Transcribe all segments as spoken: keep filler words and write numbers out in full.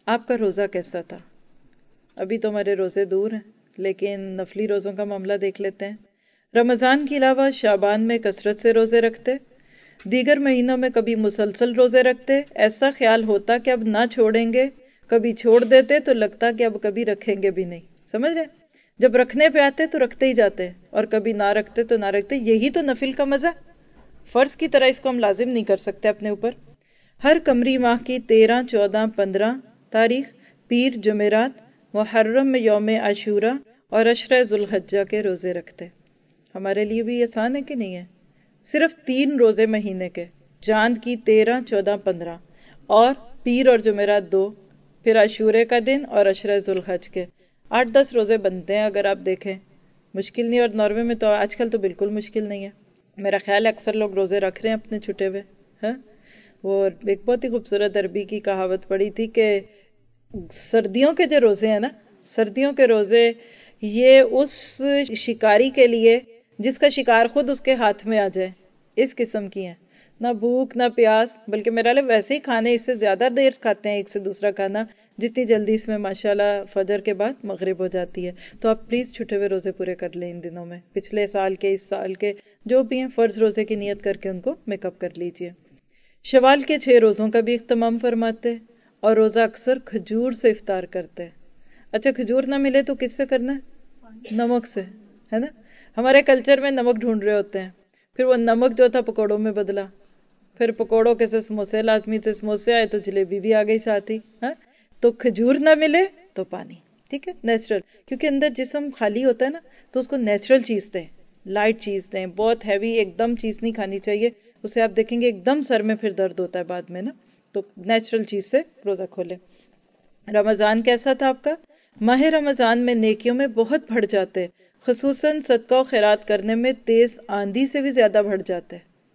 آپ کا روزہ کیسا تھا؟ ابھی تو ہمارے روزے دور ہیں، لیکن نفلی روزوں کا معاملہ دیکھ لیتے ہیں۔ رمضان کے علاوہ شعبان میں کثرت سے روزے رکھتے، دیگر مہینوں میں کبھی مسلسل روزے رکھتے، ایسا خیال ہوتا کہ اب نہ چھوڑیں گے، کبھی چھوڑ دیتے تو لگتا کہ اب کبھی رکھیں گے بھی نہیں۔ سمجھ رہے؟ جب رکھنے پہ آتے تو رکھتے ہی جاتے، اور کبھی نہ رکھتے تو نہ رکھتے۔ یہی تو نفل کا مزہ، فرض کی طرح اس کو ہم لازم نہیں کر سکتے اپنے اوپر۔ ہر قمری ماہ کی تیرہ، چودہ، پندرہ تاریخ، پیر، جمعرات، محرم میں یوم عاشورہ اور عشرہ ذوالحجہ کے روزے رکھتے۔ ہمارے لیے بھی آسان ہے کہ نہیں ہے؟ صرف تین روزے مہینے کے، چاند کی تیرہ، چودہ، پندرہ، اور پیر اور جمعرات دو، پھر عاشورے کا دن اور عشرہ ذوالحج کے آٹھ دس روزے بنتے ہیں اگر آپ دیکھیں۔ مشکل نہیں، اور ناروے میں تو آج کل تو بالکل مشکل نہیں ہے۔ میرا خیال ہے اکثر لوگ روزے رکھ رہے ہیں اپنے چھٹے ہوئے ہیں۔ وہ ایک بہت ہی خوبصورت عربی کی کہاوت پڑھی تھی کہ سردیوں کے جو روزے ہیں نا، سردیوں کے روزے یہ اس شکاری کے لیے جس کا شکار خود اس کے ہاتھ میں آ جائے، اس قسم کی ہیں۔ نہ بھوک نہ پیاس، بلکہ میرا لئے ویسے ہی کھانے اس سے زیادہ دیر کھاتے ہیں ایک سے دوسرا کھانا، جتنی جلدی اس میں ماشاءاللہ فجر کے بعد مغرب ہو جاتی ہے۔ تو آپ پلیز چھٹے ہوئے روزے پورے کر لیں ان دنوں میں، پچھلے سال کے، اس سال کے، جو بھی ہیں فرض روزے کی نیت کر کے ان کو میک اپ کر لیجئے۔ شوال کے چھ روزوں کا بھی اہتمام فرماتے، اور روزہ اکثر کھجور سے افطار کرتے۔ اچھا، کھجور نہ ملے تو کس سے کرنا ہے؟ نمک سے، ہے نا؟ ہمارے کلچر میں نمک ڈھونڈ رہے ہوتے ہیں، پھر وہ نمک جو تھا پکوڑوں میں بدلا، پھر پکوڑوں کے سے سموسے، لازمی سے سموسے آئے تو جلیبی بھی آ گئی ساتھ ہی۔ ہاں، تو کھجور نہ ملے تو پانی، ٹھیک ہے، نیچرل، کیونکہ اندر جسم خالی ہوتا ہے نا، تو اس کو نیچرل چیز دیں، لائٹ چیز دیں، بہت ہیوی ایک دم چیز نہیں کھانی چاہیے، اسے آپ دیکھیں گے ایک دم سر میں پھر درد ہوتا ہے بعد میں نا۔ تو نیچرل چیز سے روزہ کھولے۔ رمضان کیسا تھا آپ کا؟ ماہ رمضان میں نیکیوں میں بہت بڑھ جاتے، خصوصاً صدقہ و خیرات کرنے میں تیز آندھی سے بھی زیادہ بڑھ جاتے۔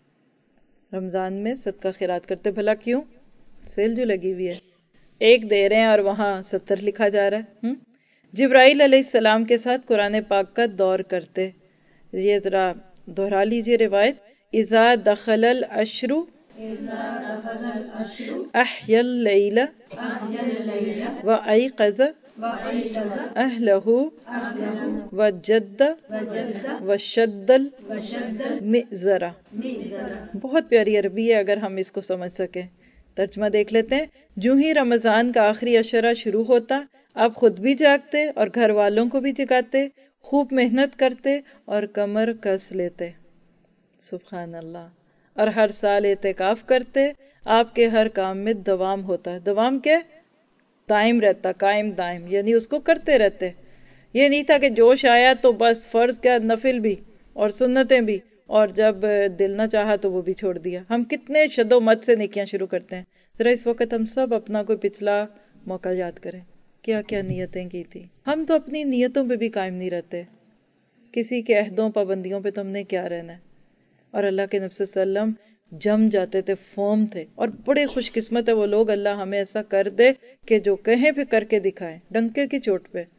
رمضان میں صدقہ خیرات کرتے، بھلا کیوں؟ سیل جو لگی ہوئی ہے، ایک دے رہے ہیں اور وہاں ستر لکھا جا رہا ہے۔ جبرائیل علیہ السلام کے ساتھ قرآن پاک کا دور کرتے۔ یہ ذرا دہرا لیجئے روایت۔ اذا دخل العشر احیا اللیل وایقظ اہلہ وجد وشد المئزرہ۔ بہت پیاری عربی ہے اگر ہم اس کو سمجھ سکیں۔ ترجمہ دیکھ لیتے ہیں۔ جو ہی رمضان کا آخری عشرہ شروع ہوتا، آپ خود بھی جاگتے اور گھر والوں کو بھی جگاتے، خوب محنت کرتے اور کمر کس لیتے۔ سبحان اللہ۔ اور ہر سال اعتکاف کرتے، آپ کے ہر کام میں دوام ہوتا ہے۔ دوام کیا؟ دائم رہتا، قائم دائم، یعنی اس کو کرتے رہتے۔ یہ نہیں تھا کہ جوش آیا تو بس فرض کیا، نفل بھی اور سنتیں بھی، اور جب دل نہ چاہا تو وہ بھی چھوڑ دیا۔ ہم کتنے شد و مت سے نیکیاں شروع کرتے ہیں۔ ذرا اس وقت ہم سب اپنا کوئی پچھلا موقع یاد کریں، کیا کیا نیتیں کی تھی۔ ہم تو اپنی نیتوں پہ بھی قائم نہیں رہتے، کسی کے عہدوں پابندیوں پہ تو ہم نے کیا رہنا ہے۔ اور اللہ کے نبی صلی اللہ علیہ وسلم جم جاتے تھے، فوم تھے، اور بڑے خوش قسمت ہے وہ لوگ، اللہ ہمیں ایسا کر دے کہ جو کہیں پہ کر کے دکھائیں، ڈنکے کی چوٹ پہ۔